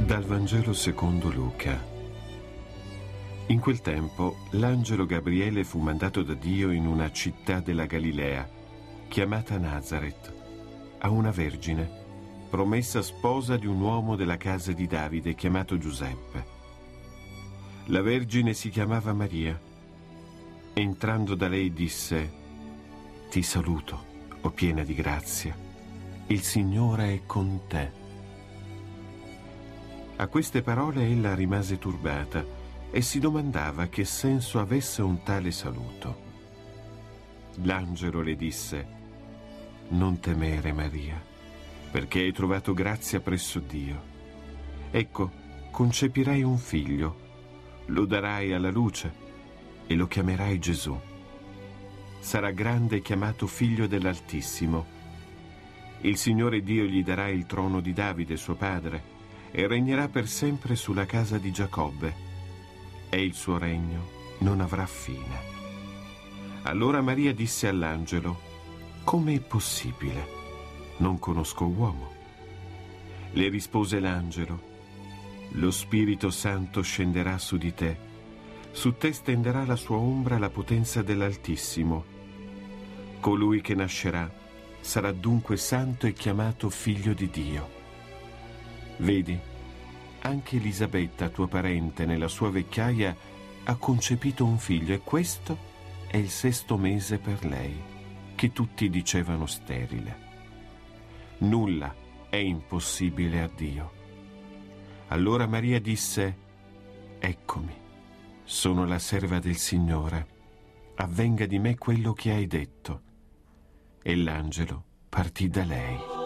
Dal Vangelo secondo Luca. In quel tempo l'angelo Gabriele fu mandato da Dio in una città della Galilea, chiamata Nazaret, a una vergine, promessa sposa di un uomo della casa di Davide chiamato Giuseppe. La vergine si chiamava Maria. Entrando da lei disse: «Ti saluto, o piena di grazia, il Signore è con te». A queste parole ella rimase turbata e si domandava che senso avesse un tale saluto. L'angelo le disse: «Non temere, Maria, perché hai trovato grazia presso Dio. Ecco, concepirai un figlio, lo darai alla luce e lo chiamerai Gesù. Sarà grande e chiamato Figlio dell'Altissimo. Il Signore Dio gli darà il trono di Davide, suo padre, e regnerà per sempre sulla casa di Giacobbe, e il suo regno non avrà fine». Allora Maria disse all'angelo: «Come è possibile? Non conosco uomo». Le rispose l'angelo: «Lo Spirito Santo scenderà su di te, su te stenderà la sua ombra la potenza dell'Altissimo. Colui che nascerà sarà dunque santo e chiamato Figlio di Dio. Vedi, anche Elisabetta, tua parente, nella sua vecchiaia ha concepito un figlio, e questo è il 6° mese per lei, che tutti dicevano sterile. Nulla è impossibile a Dio». Allora Maria disse: «Eccomi, sono la serva del Signore, avvenga di me quello che hai detto». E l'angelo partì da lei.